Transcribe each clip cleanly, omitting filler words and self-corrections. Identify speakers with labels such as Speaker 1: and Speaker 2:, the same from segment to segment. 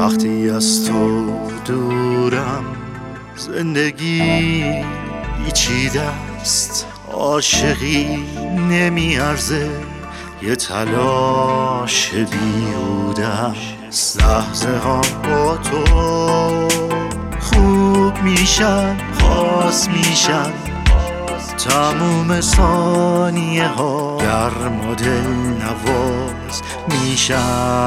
Speaker 1: وقتی از تو دورم زندگی پیچیده است، عاشقی نمیارزه یه تلاش بیهوده است. لحظه ها با تو خوب میشن، خاص میشن، تموم ثانیه ها گرم و دل نواز میشن.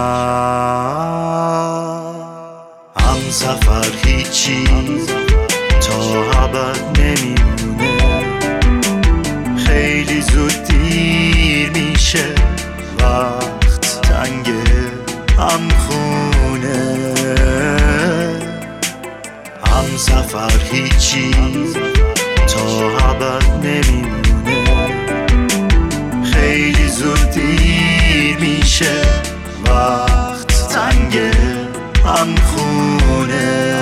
Speaker 1: همسفر هیچی تا ابد نمیمونه، خیلی زود دیر میشه، وقت تنگه هم خونه. همسفر هیچی تا ابد نمیمونه، خیلی زود دیر میشه، وقت تنگه هم خونه.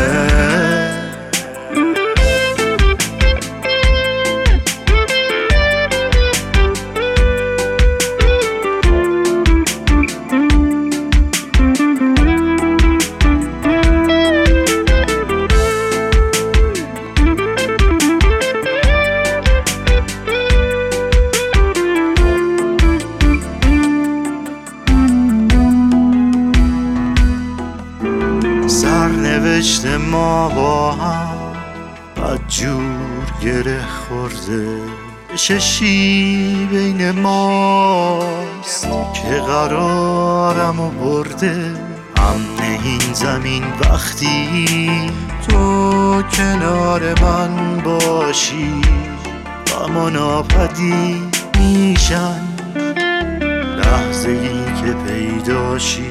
Speaker 1: سرنوشت ما با هم بدجور گره خورده، ششی بین ماست که قرارمو برده. امن این زمین وقتی تو کنار من باشی، غم و ناپدید میشن لحظه ای که پیداشی.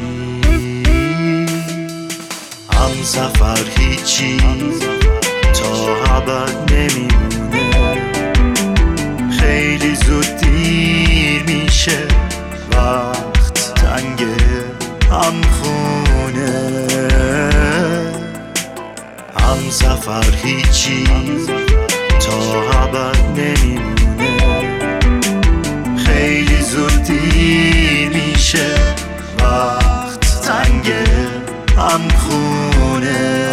Speaker 1: همسفر هیچی تا ابد نمیمونه، خیلی زود دیر میشه، وقت تنگه هم خونه. همسفر هیچی تا ابد نمیمونه، خیلی زود دیر میشه، وقت تنگه هم خونه.